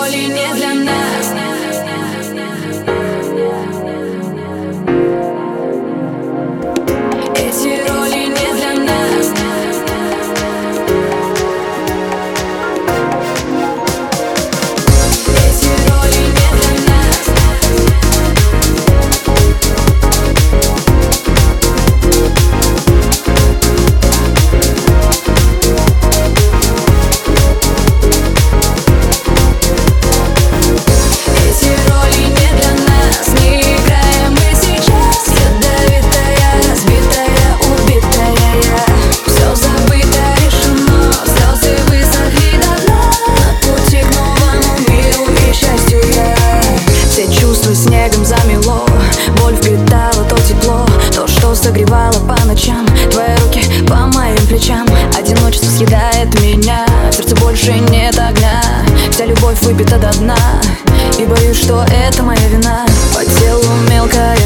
роли не для нас. Эти роли не для нас. Эти роли не для нас. Эти роли не для нас. Не играем мы сейчас. Ядовитая, разбитая, убитая я. Все забыто, решено. Слезы высохли до дна. На пути к новому миру и счастью я. Все чувства снегом замело. Боль впитала то тепло, то, что согревало по ночам. Твои руки по моим плечам. Одиночество съедает меня. В сердце больше нет огня. Вся любовь выпита до дна. И боюсь, что это моя вина. По телу мелкая